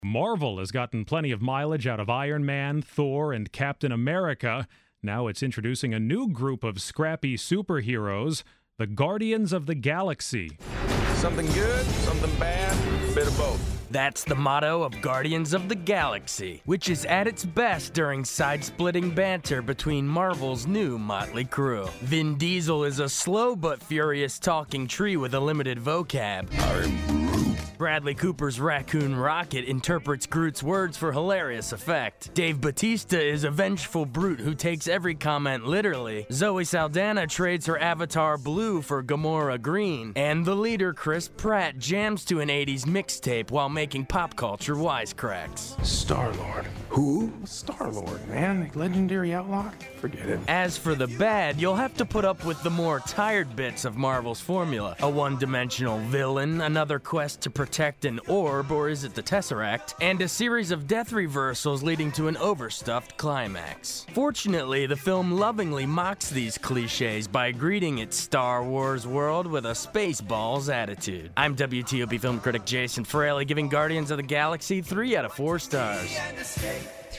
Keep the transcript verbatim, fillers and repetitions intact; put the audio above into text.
Marvel has gotten plenty of mileage out of Iron Man, Thor, and Captain America. Now it's introducing a new group of scrappy superheroes, the Guardians of the Galaxy. Something good, something bad, a bit of both. That's the motto of Guardians of the Galaxy, which is at its best during side-splitting banter between Marvel's new motley crew. Vin Diesel is a slow but furious talking tree with a limited vocab. I'm Groot. Bradley Cooper's Raccoon Rocket interprets Groot's words for hilarious effect. Dave Bautista is a vengeful brute who takes every comment literally. Zoe Saldana trades her avatar blue for Gamora green. And the leader, Chris Pratt, jams to an eighties mixtape while making pop culture wisecracks. Star-Lord. Who? Star-Lord, man. Legendary outlaw? Forget it. As for the bad, you'll have to put up with the more tired bits of Marvel's formula. A one-dimensional villain, another quest to protect an orb, or is it the Tesseract, and a series of death reversals leading to an overstuffed climax. Fortunately, the film lovingly mocks these cliches by greeting its Star Wars world with a Spaceballs attitude. I'm W T O P film critic Jason Fraley, giving Guardians of the Galaxy three out of four stars.